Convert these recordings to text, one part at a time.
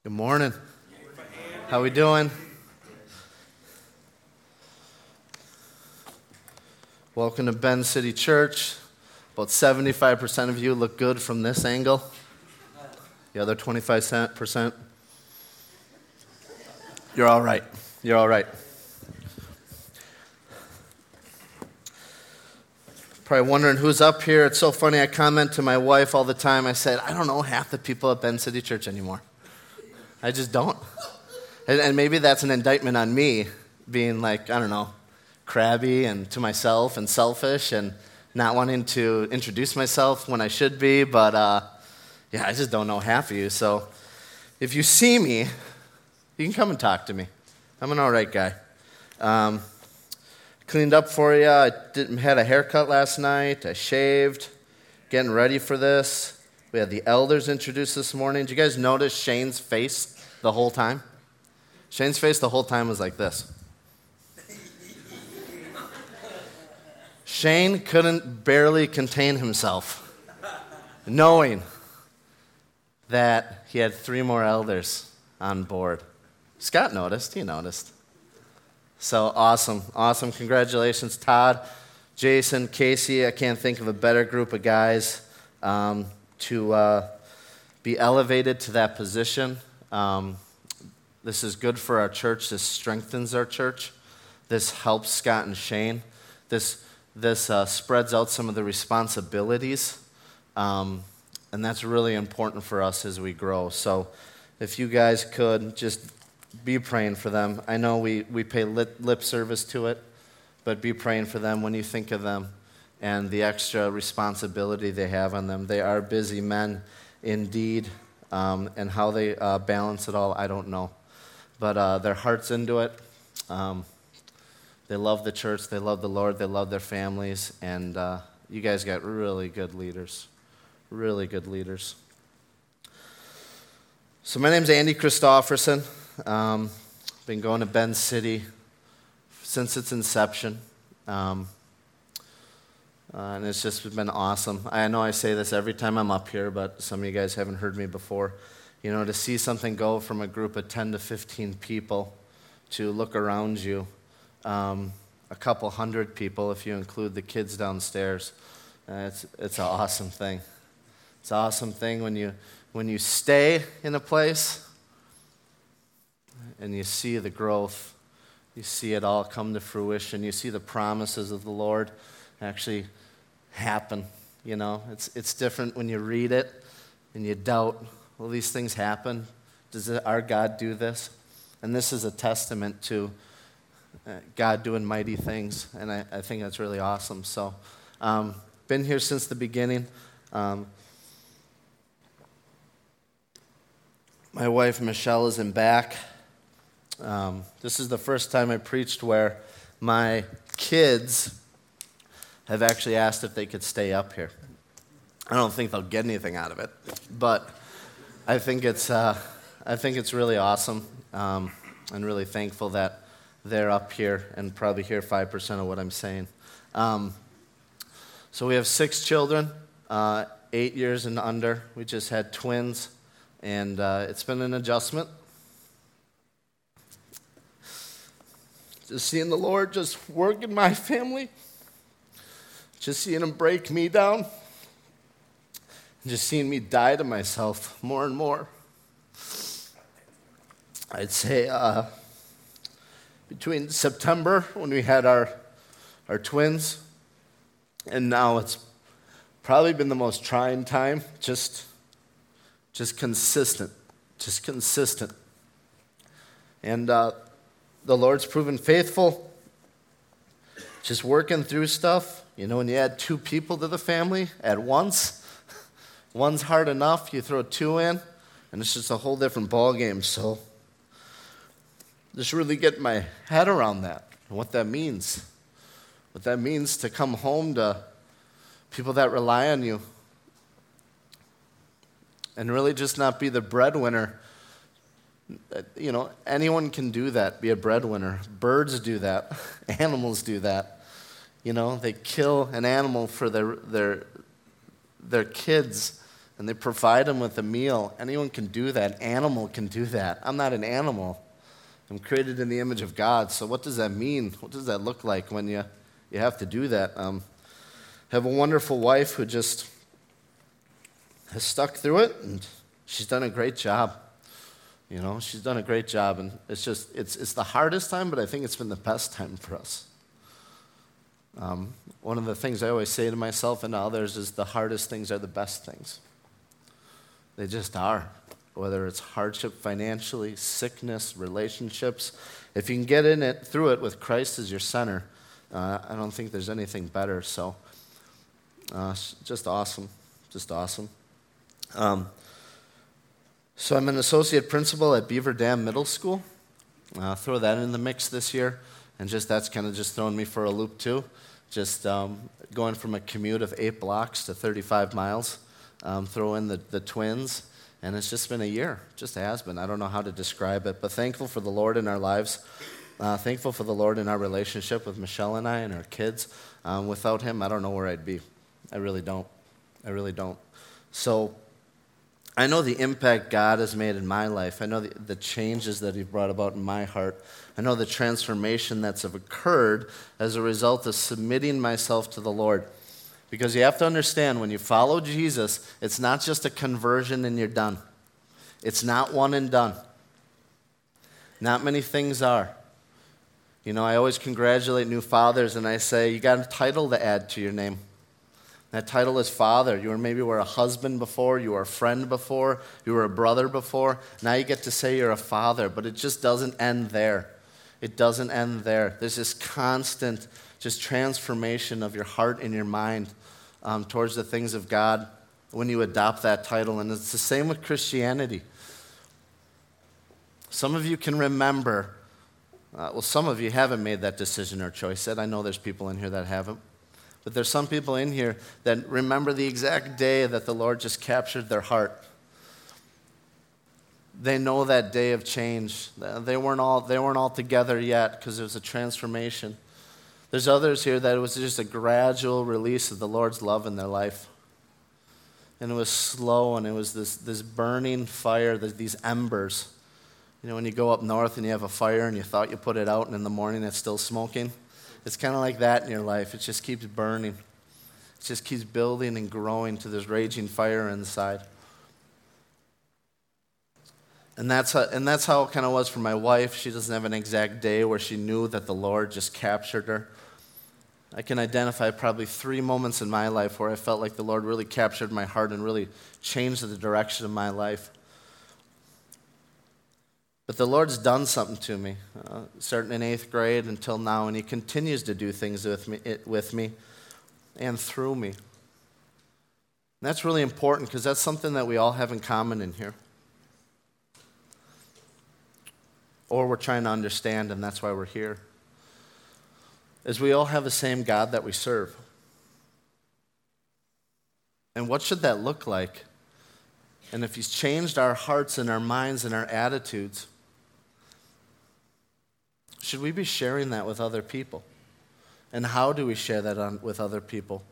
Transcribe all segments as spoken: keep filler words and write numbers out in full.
Good morning. How we doing? Welcome to Bend City Church. About seventy-five percent of you look good from this angle. The other twenty-five percent, you're all right. You're all right. Probably wondering who's up here. It's so funny. I comment to my wife all the time. I said, I don't know half the people at Bend City Church anymore. I just don't. And, and maybe that's an indictment on me, being like, I don't know, crabby and to myself and selfish and not wanting to introduce myself when I should be. But uh, yeah, I just don't know half of you. So if you see me, you can come and talk to me. I'm an all right guy. Um, cleaned up for you. I did, had a haircut last night. I shaved, getting ready for this. We had the elders introduced this morning. Did you guys notice Shane's face the whole time? Shane's face the whole time was like this. Shane couldn't barely contain himself, knowing that he had three more elders on board. Scott noticed. He noticed. So awesome. Awesome. Congratulations, Todd, Jason, Casey. I can't think of a better group of guys. Um, to uh, be elevated to that position. Um, this is good for our church. This strengthens our church. This helps Scott and Shane. This this uh, spreads out some of the responsibilities, um, and that's really important for us as we grow. So if you guys could just be praying for them. I know we, we pay lip, lip service to it, but be praying for them when you think of them and the extra responsibility they have on them. They are busy men indeed, um, and how they uh, balance it all, I don't know. But uh, their heart's into it. Um, they love the church, they love the Lord, they love their families, and uh, you guys got really good leaders, really good leaders. So my name's Andy Christofferson. Um, been going to Bend City since its inception. Um, Uh, and it's just been awesome. I know I say this every time I'm up here, but some of you guys haven't heard me before. You know, to see something go from a group of ten to fifteen people to look around you, um, a couple hundred people if you include the kids downstairs, uh, it's it's an awesome thing. It's an awesome thing when you when you stay in a place and you see the growth, you see it all come to fruition, you see the promises of the Lord actually happen. You know, it's it's different when you read it and you doubt, will these things happen? Does our God do this? And this is a testament to uh, God doing mighty things, and I, I think that's really awesome. So, um, been here since the beginning. Um, my wife, Michelle, is in back. Um, this is the first time I preached where my kids have actually asked if they could stay up here. I don't think they'll get anything out of it, but I think it's uh, I think it's really awesome, um, and really thankful that they're up here and probably hear five percent of what I'm saying. Um, so we have six children, uh, eight years and under. We just had twins, and uh, it's been an adjustment. Just seeing the Lord just work in my family. Just seeing him break me down, and just seeing me die to myself more and more. I'd say uh, between September, when we had our our twins, and now it's probably been the most trying time, just, just consistent, just consistent. And uh, the Lord's proven faithful, just working through stuff. You know, when you add two people to the family at once, one's hard enough, you throw two in, and it's just a whole different ballgame. So just really getting my head around that and what that means. What that means to come home to people that rely on you and really just not be the breadwinner. You know, anyone can do that, be a breadwinner. Birds do that. Animals do that. You know, they kill an animal for their their their kids and they provide them with a meal. Anyone can do that. Animal can do that. I'm not an animal. I'm created in the image of God. So what does that mean? What does that look like when you, you have to do that? Um, I have a wonderful wife who just has stuck through it, and she's done a great job. You know, she's done a great job, and it's just, it's it's the hardest time, but I think it's been the best time for us. Um, one of the things I always say to myself and to others is the hardest things are the best things. They just are. Whether it's hardship financially, sickness, relationships. If you can get in it, through it with Christ as your center, uh, I don't think there's anything better. So, uh, just awesome. Just awesome. Um, so I'm an associate principal at Beaver Dam Middle School. Uh, throw that in the mix this year. And just that's kind of just throwing me for a loop too. Just um, going from a commute of eight blocks to thirty-five miles. Um, throw in the, the twins. And it's just been a year, just has been. I don't know how to describe it, but thankful for the Lord in our lives. Uh, thankful for the Lord in our relationship with Michelle and I and our kids. Um, without him, I don't know where I'd be. I really don't. I really don't. So I know the impact God has made in my life. I know the, the changes that he brought about in my heart. I know the transformation that's occurred as a result of submitting myself to the Lord. Because you have to understand, when you follow Jesus, it's not just a conversion and you're done. It's not one and done. Not many things are. You know, I always congratulate new fathers and I say, you got a title to add to your name. That title is father. You were maybe were a husband before, you were a friend before, you were a brother before. Now you get to say you're a father, but it just doesn't end there. It doesn't end there. There's this constant just transformation of your heart and your mind um, towards the things of God when you adopt that title. And it's the same with Christianity. Some of you can remember, uh, well, some of you haven't made that decision or choice yet. I know there's people in here that haven't. But there's some people in here that remember the exact day that the Lord just captured their heart. They know that day of change. They weren't all, they weren't all together yet because it was a transformation. There's others here that it was just a gradual release of the Lord's love in their life. And it was slow, and it was this, this burning fire, these embers. You know, when you go up north and you have a fire and you thought you put it out, and in the morning it's still smoking. It's kind of like that in your life. It just keeps burning. It just keeps building and growing to this raging fire inside. And that's how, and that's how it kind of was for my wife. She doesn't have an exact day where she knew that the Lord just captured her. I can identify probably three moments in my life where I felt like the Lord really captured my heart and really changed the direction of my life. But the Lord's done something to me, uh, starting in eighth grade until now, and he continues to do things with me, it, with me and through me. And that's really important because that's something that we all have in common in here. Or we're trying to understand, and that's why we're here. Is we all have the same God that we serve. And what should that look like? And if he's changed our hearts and our minds and our attitudes, should we be sharing that with other people? And how do we share that on, with other people?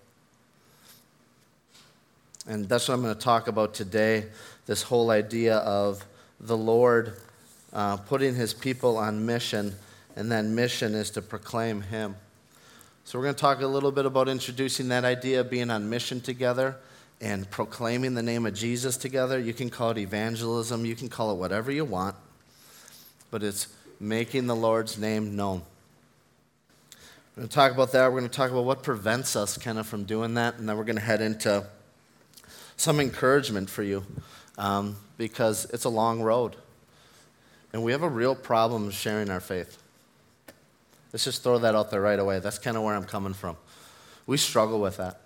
And that's what I'm going to talk about today, this whole idea of the Lord uh, putting his people on mission, and that mission is to proclaim him. So we're going to talk a little bit about introducing that idea of being on mission together and proclaiming the name of Jesus together. You can call it evangelism. You can call it whatever you want. But it's making the Lord's name known. We're going to talk about that. We're going to talk about what prevents us kind of from doing that. And then we're going to head into some encouragement for you um, because it's a long road. And we have a real problem sharing our faith. Let's just throw that out there right away. That's kind of where I'm coming from. We struggle with that.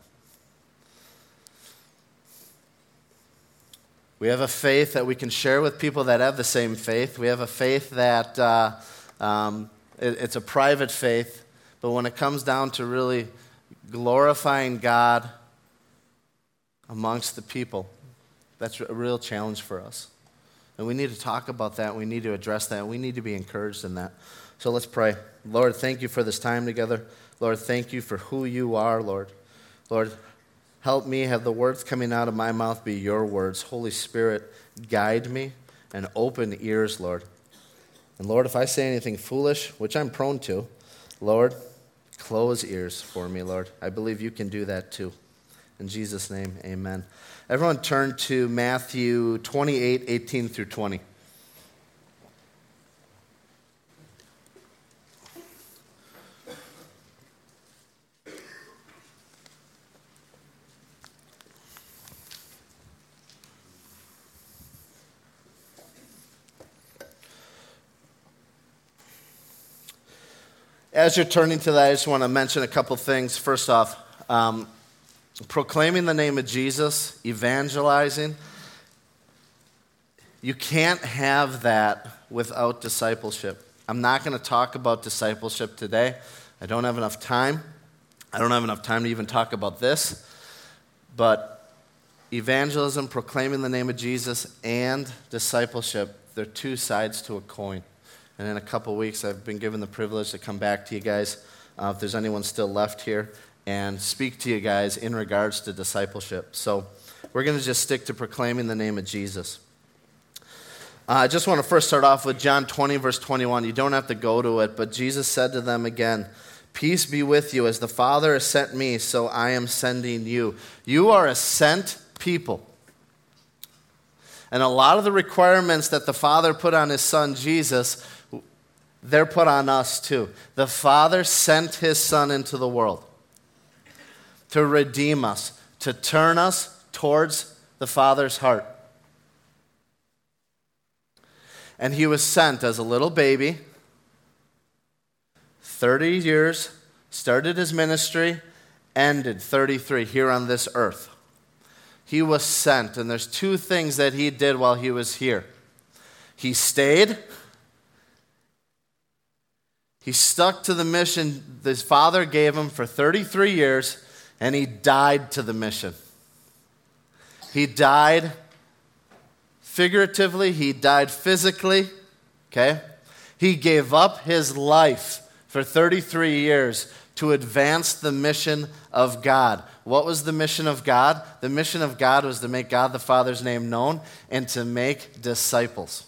We have a faith that we can share with people that have the same faith. We have a faith that uh, um, it, it's a private faith, but when it comes down to really glorifying God amongst the people, that's a real challenge for us. And we need to talk about that. We need to address that. We need to be encouraged in that. So let's pray. Lord, thank you for this time together. Lord, thank you for who you are, Lord. Lord, Help me have the words coming out of my mouth be your words. Holy Spirit, guide me and open ears, Lord. And Lord, if I say anything foolish, which I'm prone to, Lord, close ears for me, Lord. I believe you can do that too. In Jesus' name, amen. Everyone turn to Matthew twenty-eight, eighteen through twenty. As you're turning to that, I just want to mention a couple things. First off, um, proclaiming the name of Jesus, evangelizing, you can't have that without discipleship. I'm not going to talk about discipleship today. I don't have enough time. I don't have enough time to even talk about this. But evangelism, proclaiming the name of Jesus, and discipleship, they're two sides to a coin. And in a couple weeks, I've been given the privilege to come back to you guys, uh, if there's anyone still left here, and speak to you guys in regards to discipleship. So we're going to just stick to proclaiming the name of Jesus. Uh, I just want to first start off with John twenty, verse twenty-one. You don't have to go to it, but Jesus said to them again, "Peace be with you. As the Father has sent me, so I am sending you." You are a sent people. And a lot of the requirements that the Father put on his Son, Jesus, they're put on us too. The Father sent his Son into the world to redeem us, to turn us towards the Father's heart. And he was sent as a little baby, thirty years, started his ministry, ended thirty-three here on this earth. He was sent, and there's two things that he did while he was here. He stayed. He stuck to the mission his Father gave him for thirty-three years, and he died to the mission. He died figuratively, he died physically, okay? He gave up his life for thirty-three years to advance the mission of God. What was the mission of God? The mission of God was to make God the Father's name known and to make disciples.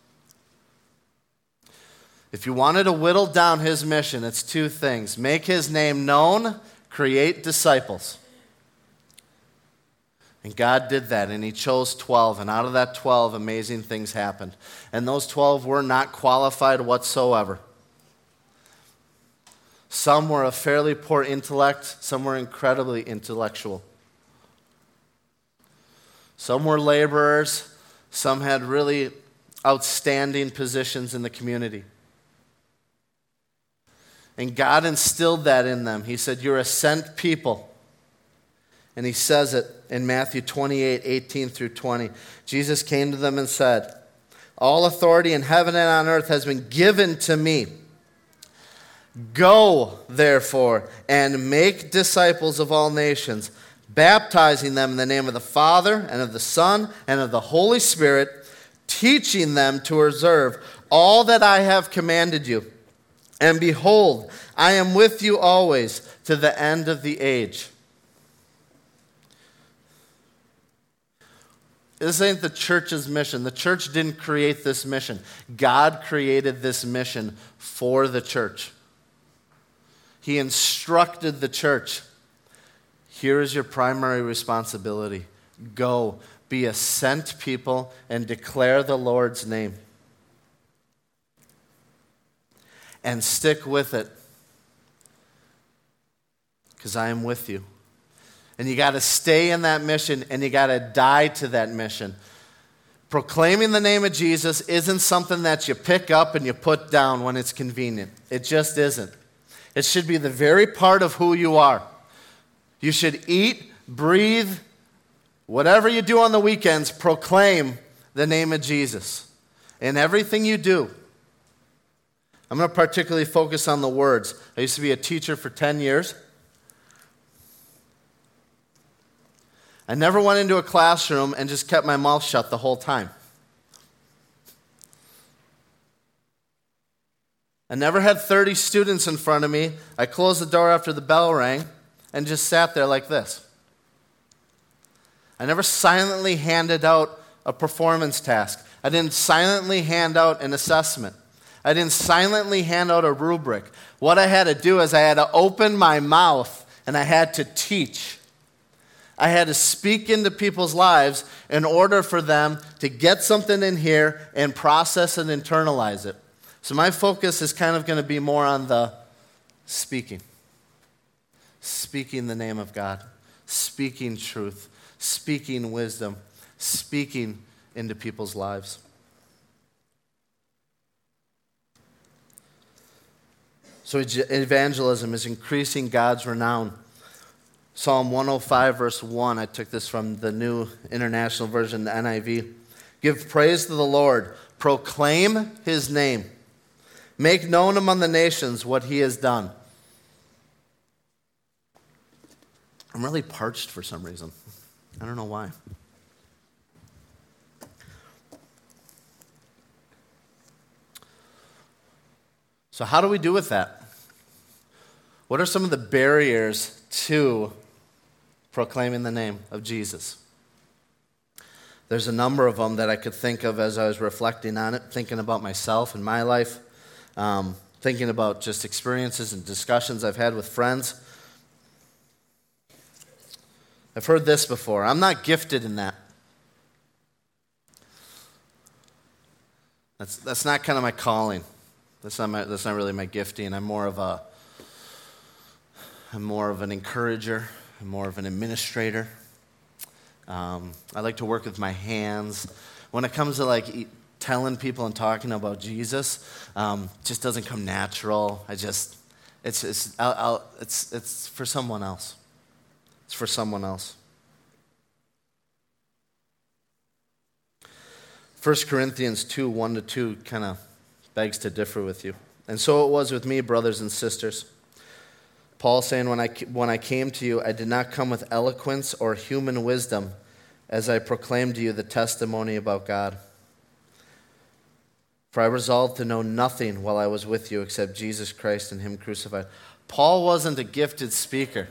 If you wanted to whittle down his mission, it's two things. Make his name known, create disciples. And God did that, and he chose twelve, and out of that twelve, amazing things happened. And those twelve were not qualified whatsoever. Some were of fairly poor intellect, some were incredibly intellectual. Some were laborers, some had really outstanding positions in the community. And God instilled that in them. He said, "You're a sent people." And he says it in Matthew twenty-eight, eighteen through twenty. Jesus came to them and said, "All authority in heaven and on earth has been given to me. Go, therefore, and make disciples of all nations, baptizing them in the name of the Father and of the Son and of the Holy Spirit, teaching them to observe all that I have commanded you. And behold, I am with you always to the end of the age." This ain't the church's mission. The church didn't create this mission. God created this mission for the church. He instructed the church. Here is your primary responsibility. Go, be a sent people, and declare the Lord's name. And stick with it, because I am with you. And you got to stay in that mission, and you got to die to that mission. Proclaiming the name of Jesus isn't something that you pick up and you put down when it's convenient. It just isn't. It should be the very part of who you are. You should eat, breathe, whatever you do on the weekends, proclaim the name of Jesus in everything you do. I'm going to particularly focus on the words. I used to be a teacher for ten years. I never went into a classroom and just kept my mouth shut the whole time. I never had thirty students in front of me. I closed the door after the bell rang and just sat there like this. I never silently handed out a performance task. I didn't silently hand out an assessment. I didn't silently hand out a rubric. What I had to do is I had to open my mouth and I had to teach. I had to speak into people's lives in order for them to get something in here and process and internalize it. So my focus is kind of going to be more on the speaking. Speaking the name of God. Speaking truth. Speaking wisdom. Speaking into people's lives. So evangelism is increasing God's renown. Psalm one oh five, verse one, I took this from the New International Version, the N I V. Give praise to the Lord. Proclaim his name. Make known among the nations what he has done. I'm really parched for some reason. I don't know why. So how do we do with that? What are some of the barriers to proclaiming the name of Jesus? There's a number of them that I could think of as I was reflecting on it, thinking about myself and my life, um, thinking about just experiences and discussions I've had with friends. I've heard this before. I'm not gifted in that. That's that's not kind of my calling. That's not my, that's not really my gifting. I'm more of a I'm more of an encourager. I'm more of an administrator. Um, I like to work with my hands. When it comes to like eat, telling people and talking about Jesus, um, it just doesn't come natural. I just it's it's I'll, I'll, it's it's for someone else. It's for someone else. First Corinthians two, one to two kind of begs to differ with you. And so it was with me, brothers and sisters. Paul saying, when I, when I came to you, I did not come with eloquence or human wisdom as I proclaimed to you the testimony about God. For I resolved to know nothing while I was with you except Jesus Christ and him crucified. Paul wasn't a gifted speaker.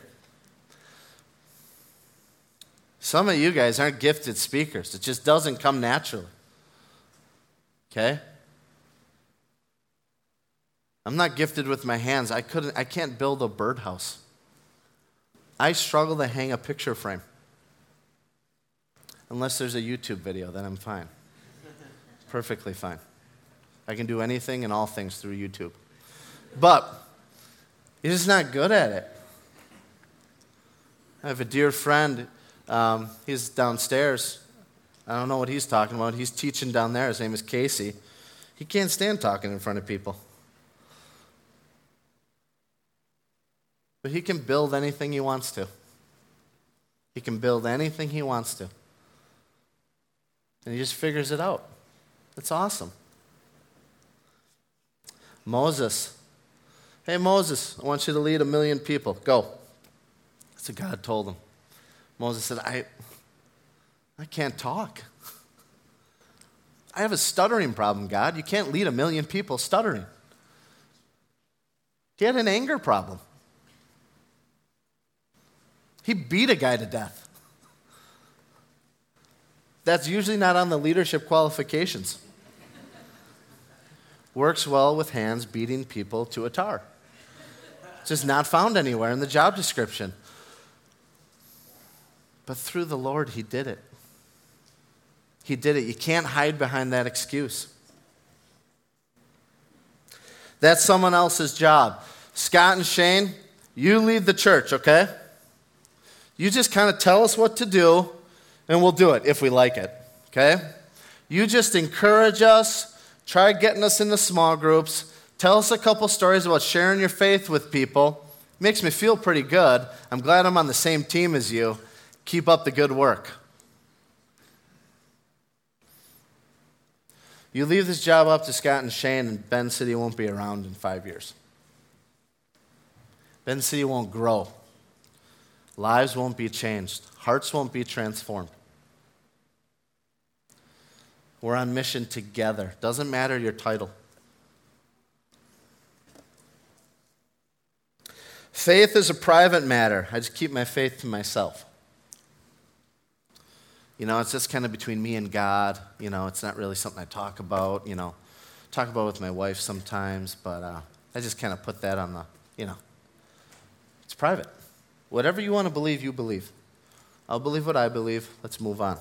Some of you guys aren't gifted speakers. It just doesn't come naturally. Okay? I'm not gifted with my hands. I couldn't I can't build a birdhouse. I struggle to hang a picture frame. Unless there's a YouTube video, then I'm fine. Perfectly fine. I can do anything and all things through YouTube. But you're just not good at it. I have a dear friend. Um, he's downstairs. I don't know what he's talking about. He's teaching down there. His name is Casey. He can't stand talking in front of people. But he can build anything he wants to. He can build anything he wants to. And he just figures it out. It's awesome. Moses. Hey, Moses, I want you to lead a million people. Go. That's what God told him. Moses said, I, I can't talk. I have a stuttering problem, God. You can't lead a million people stuttering. He had an anger problem. He beat a guy to death. That's usually not on the leadership qualifications. Works well with hands beating people to a tar. It's just not found anywhere in the job description. But through the Lord, he did it. He did it. You can't hide behind that excuse. That's someone else's job. Scott and Shane, you lead the church, okay? You just kind of tell us what to do, and we'll do it if we like it, okay? You just encourage us, try getting us into small groups, tell us a couple stories about sharing your faith with people. Makes me feel pretty good. I'm glad I'm on the same team as you. Keep up the good work. You leave this job up to Scott and Shane, and Bend City won't be around in five years. Bend City won't grow. Lives won't be changed. Hearts won't be transformed. We're on mission together. Doesn't matter your title. Faith is a private matter. I just keep my faith to myself. You know, it's just kind of between me and God. You know, it's not really something I talk about, you know. Talk about it with my wife sometimes, but uh, I just kind of put that on the, you know, it's private. Whatever you want to believe, you believe. I'll believe what I believe. Let's move on.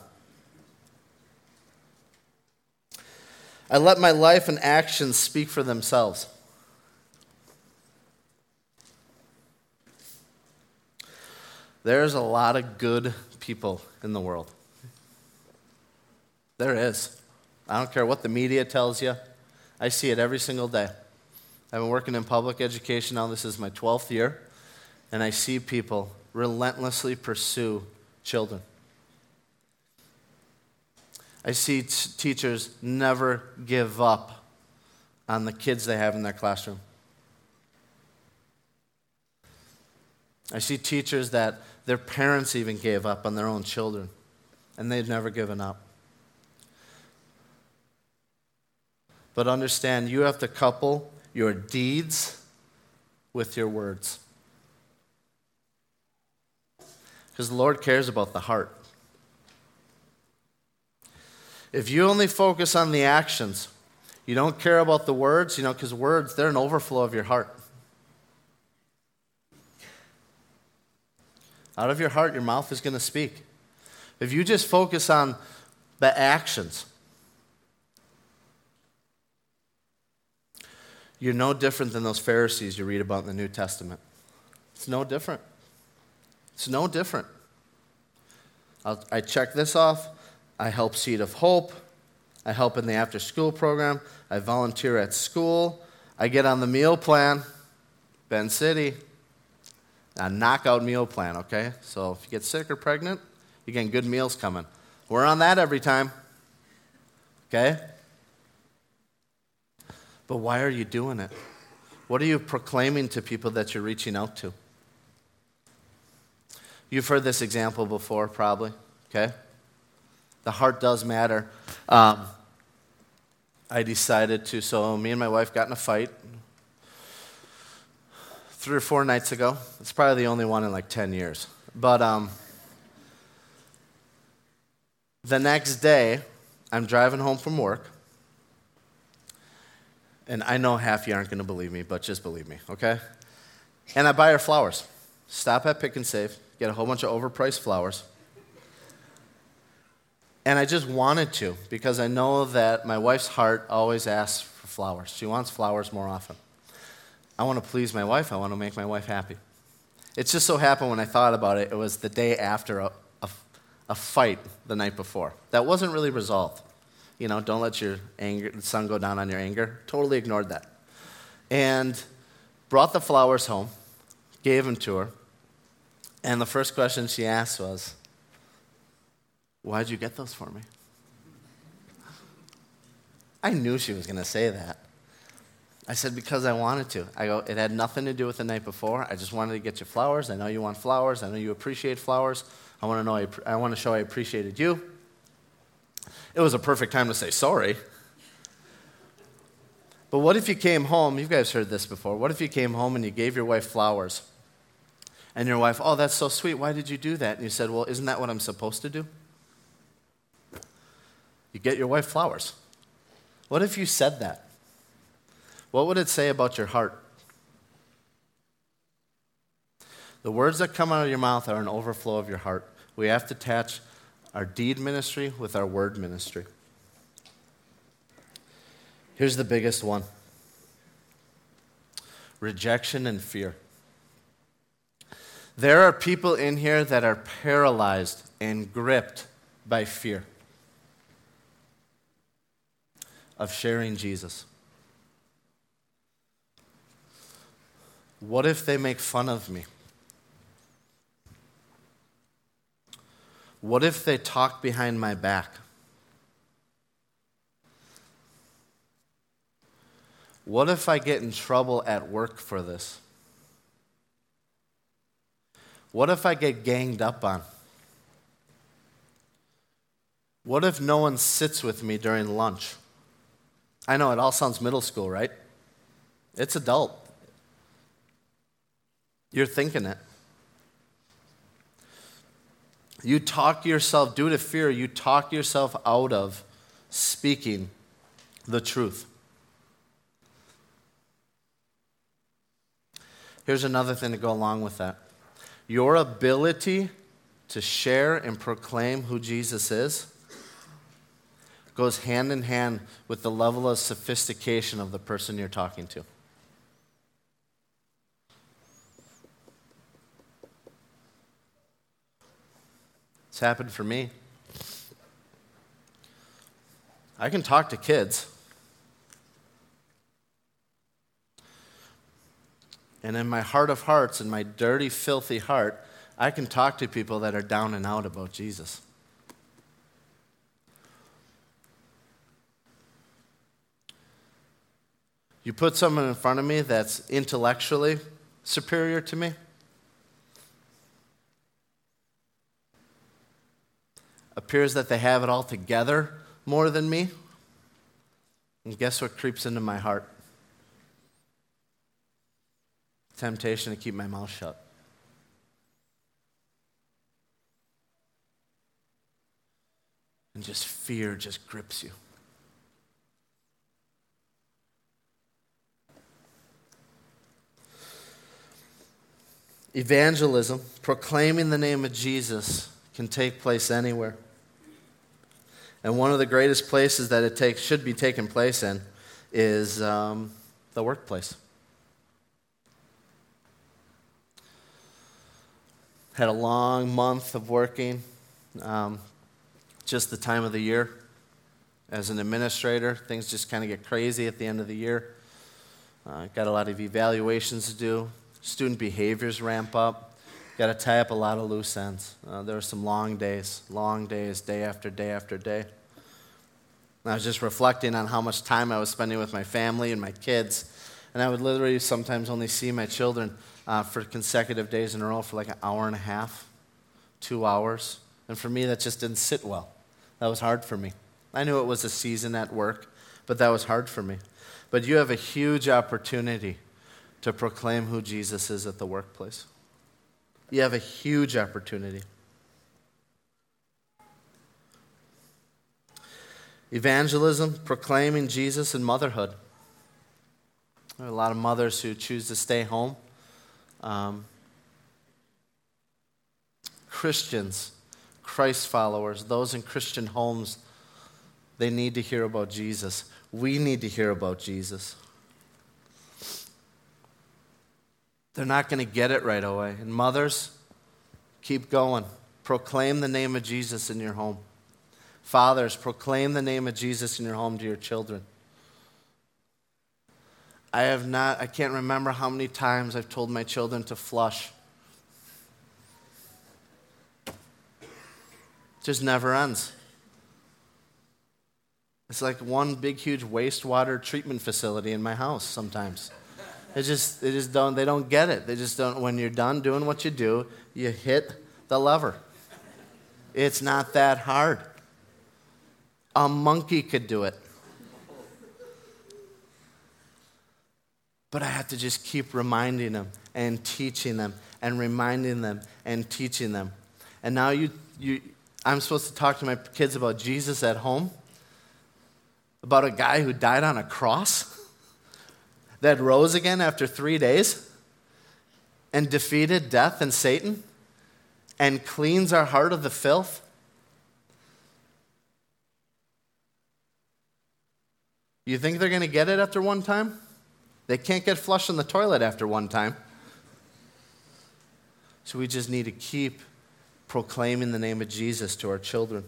I let my life and actions speak for themselves. There's a lot of good people in the world. There is. I don't care what the media tells you. I see it every single day. I've been working in public education now. This is my twelfth year. And I see people relentlessly pursue children. I see t- teachers never give up on the kids they have in their classroom. I see teachers that their parents even gave up on their own children, and they've never given up. But understand, you have to couple your deeds with your words. Because the Lord cares about the heart. If you only focus on the actions, you don't care about the words, you know, because words, they're an overflow of your heart. Out of your heart, your mouth is going to speak. If you just focus on the actions, you're no different than those Pharisees you read about in the New Testament. It's no different. It's no different. I'll, I check this off. I help Seed of Hope. I help in the after-school program. I volunteer at school. I get on the meal plan. Bend City. A knockout meal plan, okay? So if you get sick or pregnant, you're getting good meals coming. We're on that every time, okay? But why are you doing it? What are you proclaiming to people that you're reaching out to? You've heard this example before, probably, okay? The heart does matter. Um, I decided to, so me and my wife got in a fight three or four nights ago. It's probably the only one in like ten years. But um, the next day, I'm driving home from work. And I know half you aren't going to believe me, but just believe me, okay? And I buy her flowers. Stop at Pick and Save, get a whole bunch of overpriced flowers. And I just wanted to, because I know that my wife's heart always asks for flowers. She wants flowers more often. I want to please my wife. I want to make my wife happy. It just so happened when I thought about it, it was the day after a, a, a fight the night before. That wasn't really resolved. You know, don't let your anger, the sun go down on your anger. Totally ignored that. And brought the flowers home, gave them to her, and the first question she asked was, "Why'd you get those for me?" I knew she was going to say that. I said, because I wanted to. I go, it had nothing to do with the night before. I just wanted to get you flowers. I know you want flowers. I know you appreciate flowers. I want to know. I, I want to show I appreciated you. It was a perfect time to say sorry. But what if you came home? You guys heard this before. What if you came home and you gave your wife flowers? And your wife, oh, that's so sweet. Why did you do that? And you said, well, isn't that what I'm supposed to do? You get your wife flowers. What if you said that? What would it say about your heart? The words that come out of your mouth are an overflow of your heart. We have to attach our deed ministry with our word ministry. Here's the biggest one. Rejection and fear. There are people in here that are paralyzed and gripped by fear of sharing Jesus. What if they make fun of me? What if they talk behind my back? What if I get in trouble at work for this? What if I get ganged up on? What if no one sits with me during lunch? I know it all sounds middle school, right? It's adult. You're thinking it. You talk yourself, due to fear, you talk yourself out of speaking the truth. Here's another thing to go along with that. Your ability to share and proclaim who Jesus is goes hand in hand with the level of sophistication of the person you're talking to. It's happened for me. I can talk to kids. And in my heart of hearts, in my dirty, filthy heart, I can talk to people that are down and out about Jesus. You put someone in front of me that's intellectually superior to me, appears that they have it all together more than me, and guess what creeps into my heart? Temptation to keep my mouth shut. And just fear just grips you. Evangelism, proclaiming the name of Jesus, can take place anywhere. And one of the greatest places that it takes, should be taking place in is um, the workplace. Had a long month of working, um, just the time of the year. As an administrator, things just kind of get crazy at the end of the year. Uh, got a lot of evaluations to do. Student behaviors ramp up. Got to tie up a lot of loose ends. Uh, there were some long days, long days, day after day after day. And I was just reflecting on how much time I was spending with my family and my kids. And I would literally sometimes only see my children uh, for consecutive days in a row for like an hour and a half, two hours. And for me, that just didn't sit well. That was hard for me. I knew it was a season at work, but that was hard for me. But you have a huge opportunity to proclaim who Jesus is at the workplace. You have a huge opportunity. Evangelism, proclaiming Jesus in motherhood. There are a lot of mothers who choose to stay home. Um, Christians, Christ followers, those in Christian homes, they need to hear about Jesus. We need to hear about Jesus. They're not going to get it right away. And mothers, keep going. Proclaim the name of Jesus in your home. Fathers, proclaim the name of Jesus in your home to your children. I have not, I can't remember how many times I've told my children to flush. It just never ends. It's like one big, huge wastewater treatment facility in my house sometimes. They just, they just don't, they don't get it. They just don't, when you're done doing what you do, you hit the lever. It's not that hard. A monkey could do it. But I have to just keep reminding them and teaching them and reminding them and teaching them. And now you, you, I'm supposed to talk to my kids about Jesus at home, about a guy who died on a cross, that rose again after three days and defeated death and Satan and cleans our heart of the filth. You think they're going to get it after one time? They can't get flushed in the toilet after one time. So we just need to keep proclaiming the name of Jesus to our children.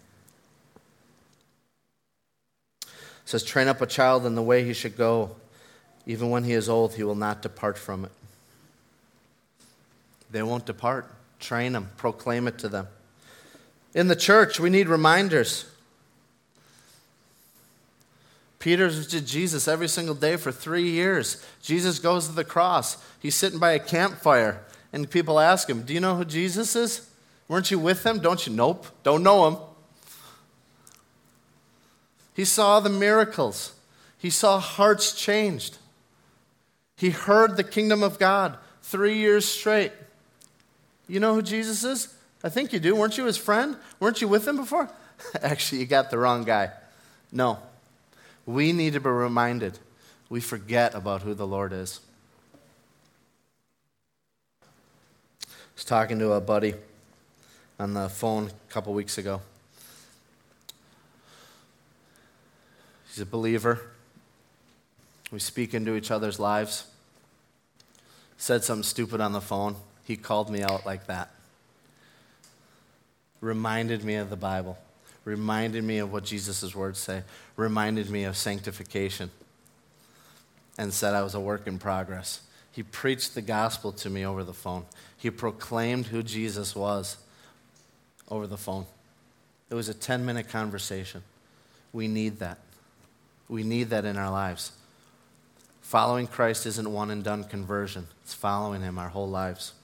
It says, train up a child in the way he should go. Even when he is old, he will not depart from it. They won't depart. Train them. Proclaim it to them. In the church, we need reminders. Peter did Jesus every single day for three years. Jesus goes to the cross. He's sitting by a campfire, and people ask him, do you know who Jesus is? Weren't you with him? Don't you? Nope. Don't know him. He saw the miracles. He saw hearts changed. He heard the kingdom of God three years straight. You know who Jesus is? I think you do. Weren't you his friend? Weren't you with him before? Actually, you got the wrong guy. No. We need to be reminded. We forget about who the Lord is. I was talking to a buddy on the phone a couple weeks ago. He's a believer. We speak into each other's lives. Said something stupid on the phone. He called me out like that. Reminded me of the Bible. Reminded me of what Jesus' words say. Reminded me of sanctification. And said I was a work in progress. He preached the gospel to me over the phone. He proclaimed who Jesus was over the phone. It was a ten-minute conversation. We need that. We need that in our lives. Following Christ isn't one and done conversion. It's following him our whole lives.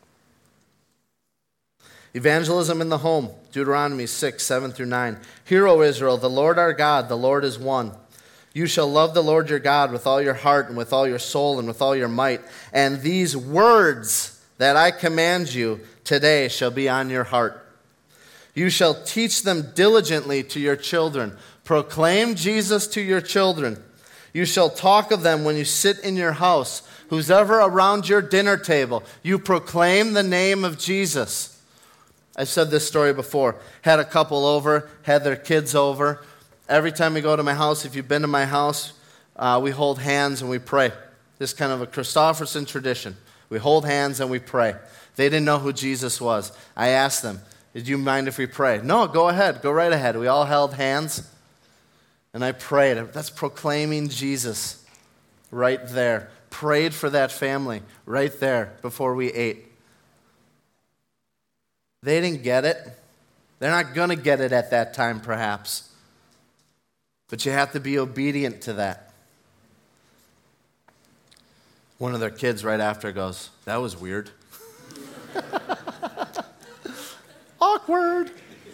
Evangelism in the home, Deuteronomy six, seven through nine. Hear, O Israel, the Lord our God, the Lord is one. You shall love the Lord your God with all your heart and with all your soul and with all your might. And these words that I command you today shall be on your heart. You shall teach them diligently to your children. Proclaim Jesus to your children. You shall talk of them when you sit in your house. Who's ever around your dinner table, you proclaim the name of Jesus. I've said this story before. Had a couple over, had their kids over. Every time we go to my house, if you've been to my house, uh, we hold hands and we pray. This is kind of a Christofferson tradition. We hold hands and we pray. They didn't know who Jesus was. I asked them, did you mind if we pray? No, go ahead. Go right ahead. We all held hands. And I prayed. That's proclaiming Jesus right there. Prayed for that family right there before we ate. They didn't get it. They're not going to get it at that time, perhaps. But you have to be obedient to that. One of their kids right after goes, that was weird. Awkward.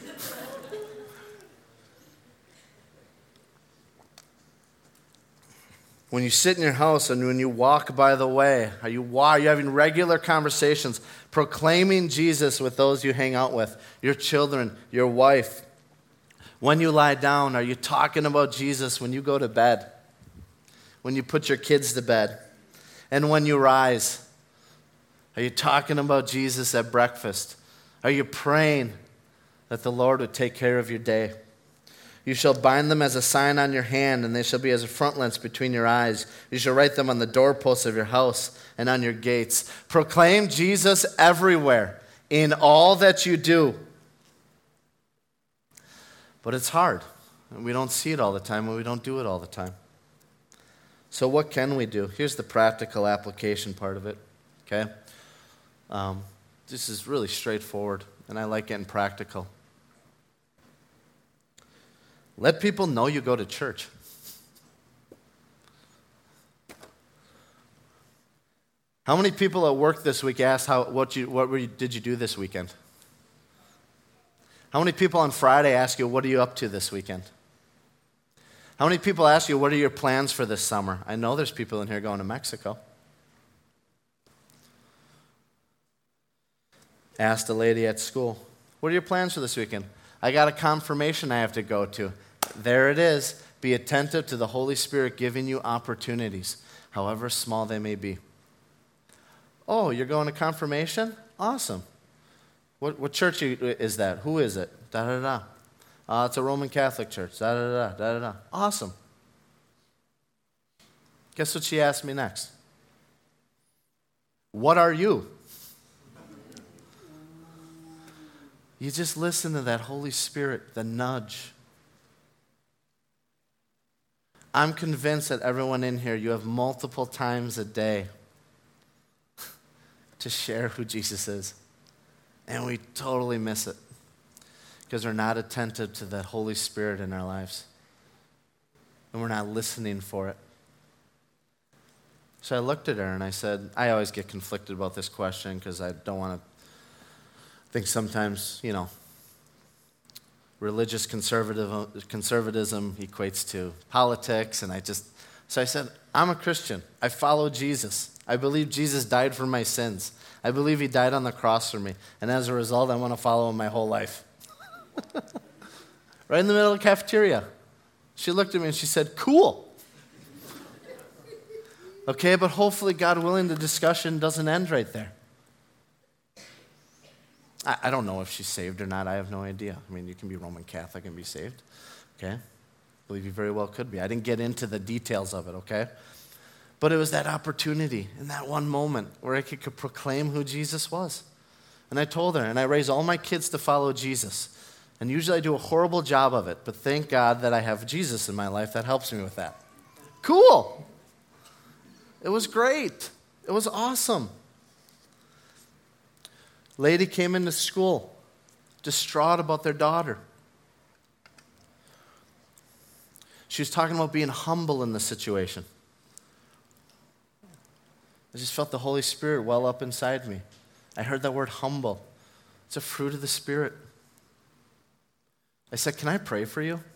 When you sit in your house and when you walk by the way, are you, are you having regular conversations, proclaiming Jesus with those you hang out with, your children, your wife? When you lie down, are you talking about Jesus when you go to bed, when you put your kids to bed? And when you rise, are you talking about Jesus at breakfast? Are you praying that the Lord would take care of your day? You shall bind them as a sign on your hand, and they shall be as a frontlets between your eyes. You shall write them on the doorposts of your house and on your gates. Proclaim Jesus everywhere, in all that you do. But it's hard. We don't see it all the time, and we don't do it all the time. So what can we do? Here's the practical application part of it, okay? Um, this is really straightforward, and I like getting practical. Let people know you go to church. How many people at work this week asked how what you what were you, did you do this weekend? How many people on Friday ask you, what are you up to this weekend? How many people ask you, what are your plans for this summer? I know there's people in here going to Mexico. Asked a lady at school, what are your plans for this weekend? I got a confirmation I have to go to. There it is. Be attentive to the Holy Spirit giving you opportunities, however small they may be. Oh, you're going to confirmation? Awesome. What, what church is that? Who is it? Da-da-da. Uh, it's a Roman Catholic church. Da-da-da, da-da-da. Awesome. Guess what she asked me next? What are you? You just listen to that Holy Spirit, the nudge. I'm convinced that everyone in here, you have multiple times a day to share who Jesus is. And we totally miss it because we're not attentive to that Holy Spirit in our lives. And we're not listening for it. So I looked at her and I said, I always get conflicted about this question because I don't want to think sometimes, you know, religious conservative, conservatism equates to politics, and I just, so I said, I'm a Christian. I follow Jesus. I believe Jesus died for my sins. I believe he died on the cross for me. And as a result, I want to follow him my whole life. Right in the middle of the cafeteria. She looked at me and she said, cool. Okay, but hopefully, God willing, the discussion doesn't end right there. I, I don't know if she's saved or not. I have no idea. I mean, you can be Roman Catholic and be saved. Okay? I believe you very well could be. I didn't get into the details of it, okay? But it was that opportunity in that one moment where I could, could proclaim who Jesus was. And I told her, and I raised all my kids to follow Jesus. And usually I do a horrible job of it, but thank God that I have Jesus in my life that helps me with that. Cool. It was great. It was awesome. Lady came into school, distraught about their daughter. She was talking about being humble in the situation. I just felt the Holy Spirit well up inside me. I heard that word humble. It's a fruit of the Spirit. I said, can I pray for you?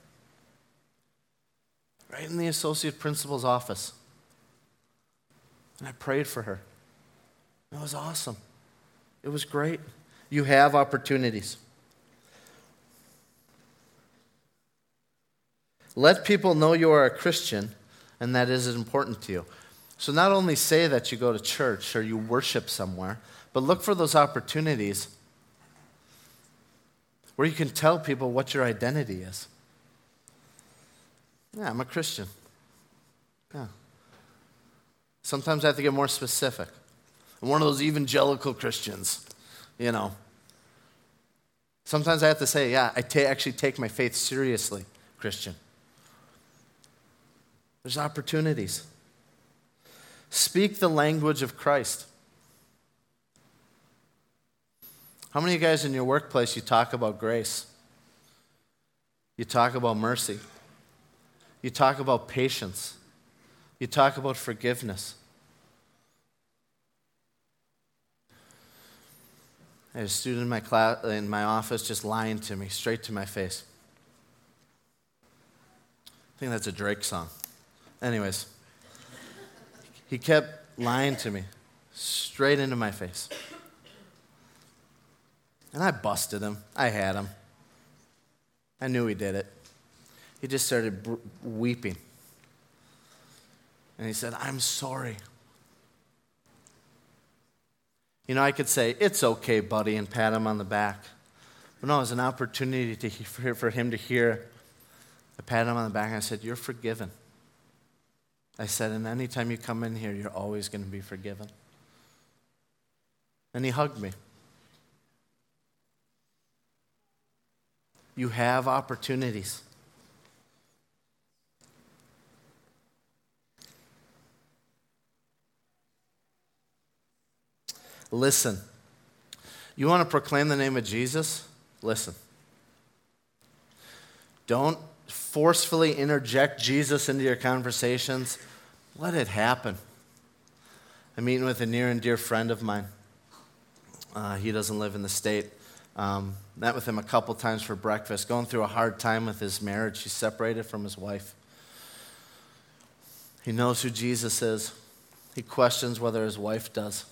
Right in the associate principal's office. And I prayed for her. It was awesome. It was great. You have opportunities. Let people know you are a Christian and that is important to you. So not only say that you go to church or you worship somewhere, but look for those opportunities where you can tell people what your identity is. Yeah, I'm a Christian. Yeah. Sometimes I have to get more specific. I'm one of those evangelical Christians, you know. Sometimes I have to say, yeah, I ta- actually take my faith seriously, Christian. There's opportunities. Speak the language of Christ. How many of you guys in your workplace, you talk about grace? You talk about mercy. You talk about patience. You talk about forgiveness. I had a student in my class, in my office just lying to me, straight to my face. I think that's a Drake song. Anyways, he kept lying to me, straight into my face. And I busted him. I had him. I knew he did it. He just started b- weeping. And he said, I'm sorry. You know, I could say, it's okay, buddy, and pat him on the back. But no, it was an opportunity to hear, for him to hear. I patted him on the back and I said, you're forgiven. I said, and anytime you come in here, you're always going to be forgiven. And he hugged me. You have opportunities. Listen. You want to proclaim the name of Jesus? Listen. Don't forcefully interject Jesus into your conversations. Let it happen. I'm meeting with a near and dear friend of mine. Uh, he doesn't live in the state. Um, met with him a couple times for breakfast, going through a hard time with his marriage. He's separated from his wife. He knows who Jesus is. He questions whether his wife does.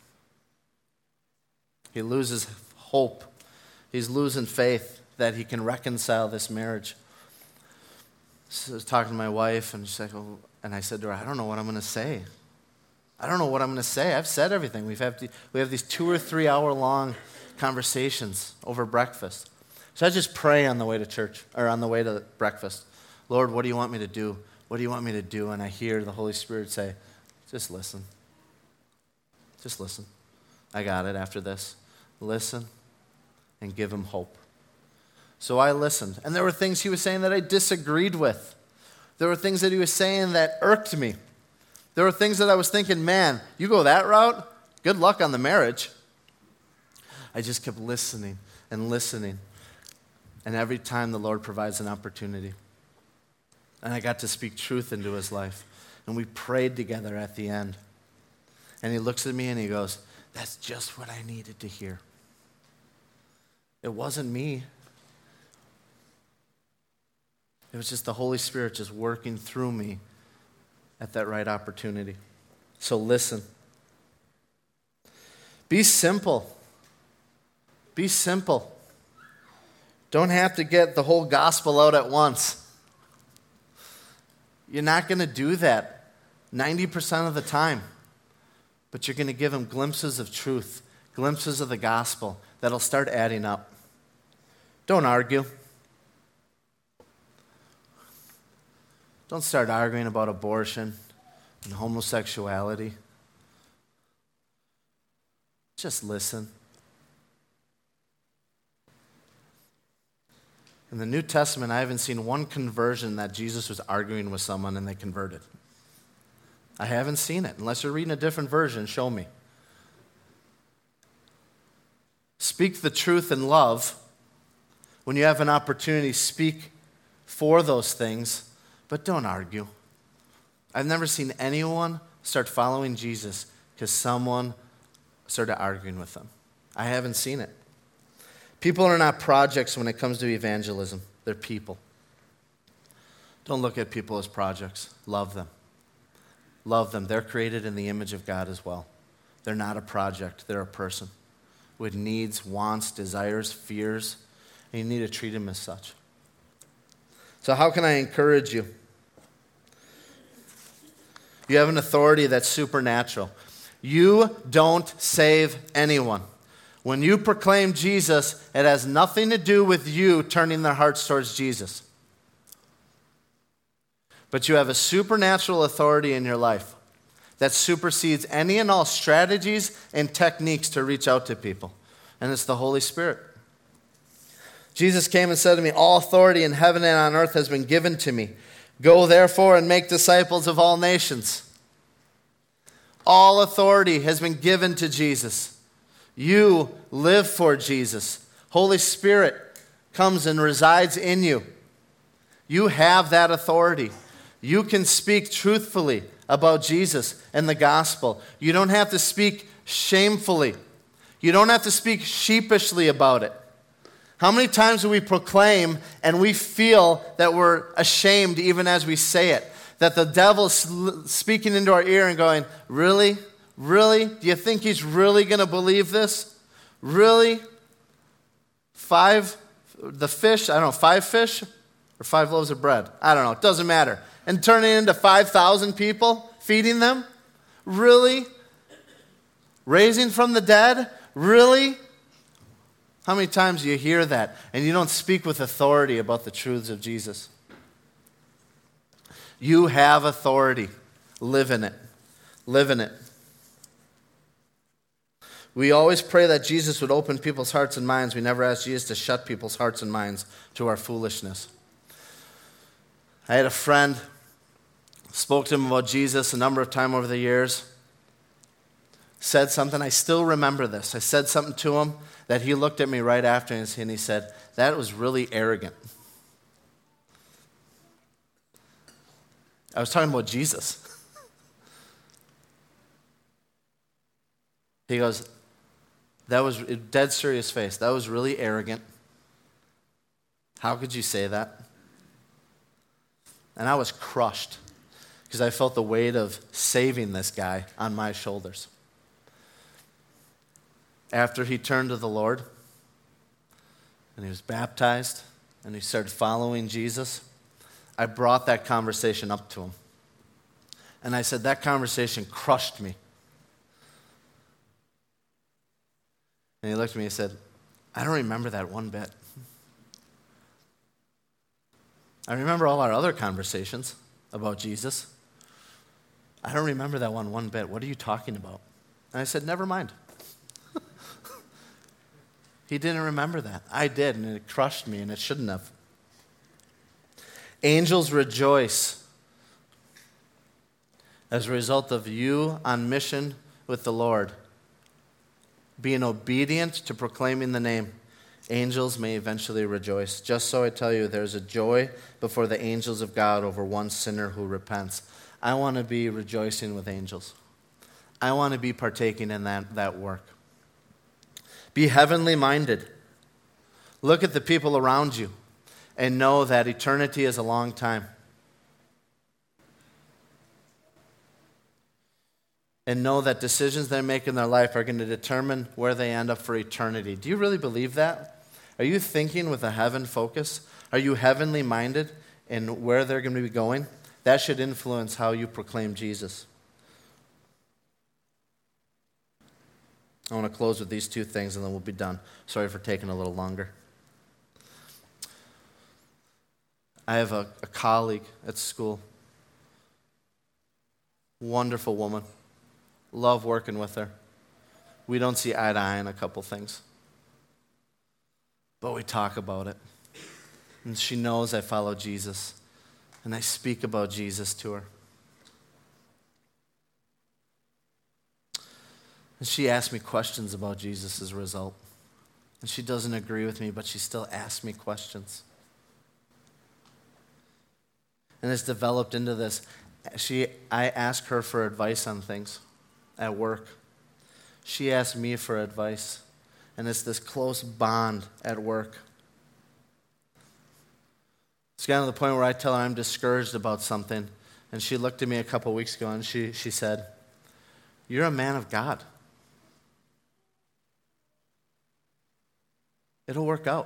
He loses hope. He's losing faith that he can reconcile this marriage. So I was talking to my wife, and she's like, oh, and I said to her, I don't know what I'm going to say. I don't know what I'm going to say. I've said everything. We've had, we have these two or three hour long conversations over breakfast. So I just pray on the way to church, or on the way to breakfast. Lord, what do you want me to do? What do you want me to do? And I hear the Holy Spirit say, just listen. Just listen. I got it after this. Listen and give him hope. So I listened. And there were things he was saying that I disagreed with. There were things that he was saying that irked me. There were things that I was thinking, man, you go that route? Good luck on the marriage. I just kept listening and listening. And every time the Lord provides an opportunity. And I got to speak truth into his life. And we prayed together at the end. And he looks at me and he goes, that's just what I needed to hear. It wasn't me. It was just the Holy Spirit just working through me at that right opportunity. So listen. Be simple. Be simple. Don't have to get the whole gospel out at once. You're not going to do that ninety percent of the time. But you're going to give them glimpses of truth, glimpses of the gospel that'll start adding up. Don't argue. Don't start arguing about abortion and homosexuality. Just listen. In the New Testament, I haven't seen one conversion that Jesus was arguing with someone and they converted. I haven't seen it. Unless you're reading a different version, show me. Speak the truth in love. When you have an opportunity, speak for those things, but don't argue. I've never seen anyone start following Jesus because someone started arguing with them. I haven't seen it. People are not projects when it comes to evangelism. They're people. Don't look at people as projects. Love them. Love them. They're created in the image of God as well. They're not a project. They're a person with needs, wants, desires, fears, and you need to treat them as such. So how can I encourage you? You have an authority that's supernatural. You don't save anyone. When you proclaim Jesus, it has nothing to do with you turning their hearts towards Jesus. But you have a supernatural authority in your life that supersedes any and all strategies and techniques to reach out to people. And it's the Holy Spirit. Jesus came and said to me, "All authority in heaven and on earth has been given to me. Go therefore and make disciples of all nations." All authority has been given to Jesus. You live for Jesus. Holy Spirit comes and resides in you. You have that authority. You can speak truthfully about Jesus and the gospel. You don't have to speak shamefully. You don't have to speak sheepishly about it. How many times do we proclaim and we feel that we're ashamed even as we say it? That the devil's speaking into our ear and going, "Really? Really? Do you think he's really going to believe this? Really? Five, the fish, I don't know, five fish or five loaves of bread? I don't know, it doesn't matter. And turning into five thousand people, feeding them? Really? Raising from the dead? Really?" How many times do you hear that and you don't speak with authority about the truths of Jesus? You have authority. Live in it. Live in it. We always pray that Jesus would open people's hearts and minds. We never ask Jesus to shut people's hearts and minds to our foolishness. I had a friend, spoke to him about Jesus a number of times over the years, said something. I still remember this. I said something to him that he looked at me right after and he said, "That was really arrogant." I was talking about Jesus. He goes, "That was a dead serious face. That was really arrogant. How could you say that?" And I was crushed because I felt the weight of saving this guy on my shoulders. After he turned to the Lord and he was baptized and he started following Jesus, I brought that conversation up to him. And I said, "That conversation crushed me." And he looked at me and said, "I don't remember that one bit. I remember all our other conversations about Jesus. I don't remember that one one bit. What are you talking about?" And I said, "Never mind." He didn't remember that. I did, and it crushed me, and it shouldn't have. Angels rejoice as a result of you on mission with the Lord, being obedient to proclaiming the name. Angels may eventually rejoice. Just so I tell you, there's a joy before the angels of God over one sinner who repents. I want to be rejoicing with angels. I want to be partaking in that, that work. Be heavenly minded. Look at the people around you and know that eternity is a long time. and know that decisions they make in their life are going to determine where they end up for eternity. Do you really believe that? Are you thinking with a heaven focus? Are you heavenly minded in where they're going to be going? That should influence how you proclaim Jesus. I want to close with these two things and then we'll be done. Sorry for taking a little longer. I have a, a colleague at school. Wonderful woman. Love working with her. We don't see eye to eye on a couple things. But we talk about it. And she knows I follow Jesus. And I speak about Jesus to her. And she asked me questions about Jesus as a result. And she doesn't agree with me, but she still asks me questions. And it's developed into this. She, I ask her for advice on things at work. She asks me for advice. And it's this close bond at work. It's gotten to the point where I tell her I'm discouraged about something. And she looked at me a couple weeks ago and she, she said, "You're a man of God. It'll work out."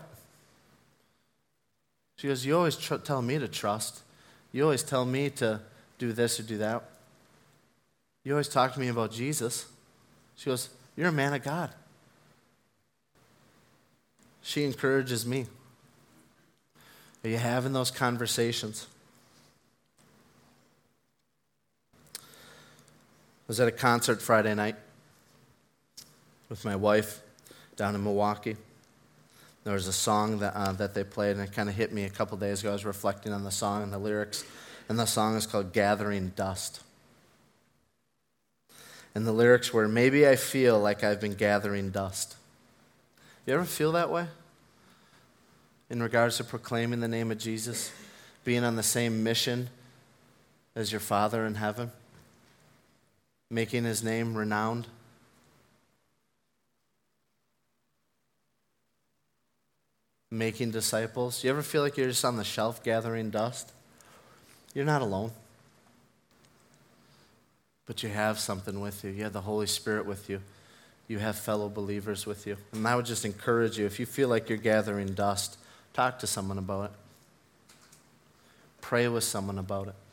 She goes, "You always tr- tell me to trust. You always tell me to do this or do that. You always talk to me about Jesus." She goes, "You're a man of God." She encourages me. Are you having those conversations? I was at a concert Friday night with my wife down in Milwaukee. There was a song that uh, that they played, and it kind of hit me a couple days ago. I was reflecting on the song and the lyrics, and the song is called "Gathering Dust." And the lyrics were, "Maybe I feel like I've been gathering dust." You ever feel that way? In regards to proclaiming the name of Jesus, being on the same mission as your Father in heaven, making his name renowned? Making disciples. You ever feel like you're just on the shelf gathering dust? You're not alone. But you have something with you. You have the Holy Spirit with you. You have fellow believers with you. And I would just encourage you, if you feel like you're gathering dust, talk to someone about it. Pray with someone about it.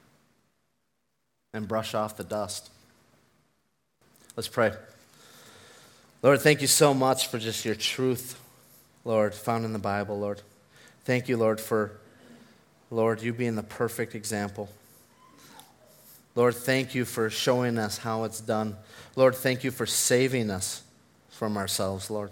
And brush off the dust. Let's pray. Lord, thank you so much for just your truth, Lord, found in the Bible, Lord. Thank you, Lord, for, Lord, you being the perfect example. Lord, thank you for showing us how it's done. Lord, thank you for saving us from ourselves, Lord.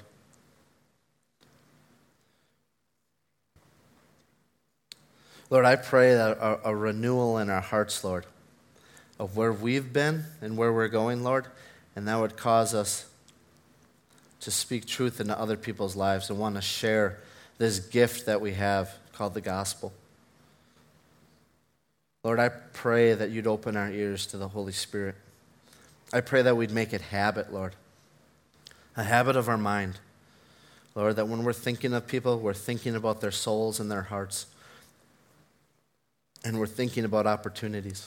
Lord, I pray that a, a renewal in our hearts, Lord, of where we've been and where we're going, Lord, and that would cause us to speak truth into other people's lives and want to share this gift that we have called the gospel. Lord, I pray that you'd open our ears to the Holy Spirit. I pray that we'd make it habit, Lord, a habit of our mind. Lord, that when we're thinking of people, we're thinking about their souls and their hearts. And we're thinking about opportunities.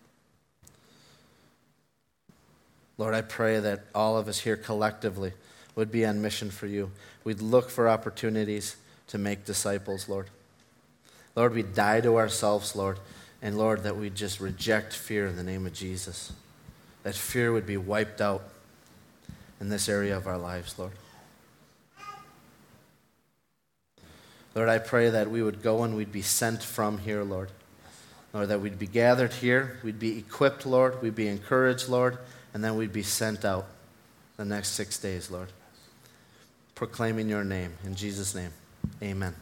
Lord, I pray that all of us here collectively would be on mission for you. We'd look for opportunities to make disciples, Lord. Lord, we'd die to ourselves, Lord. And Lord, that we'd just reject fear in the name of Jesus. That fear would be wiped out in this area of our lives, Lord. Lord, I pray that we would go and we'd be sent from here, Lord. Lord, that we'd be gathered here, we'd be equipped, Lord, we'd be encouraged, Lord, and then we'd be sent out the next six days, Lord, proclaiming your name. In Jesus' name, amen.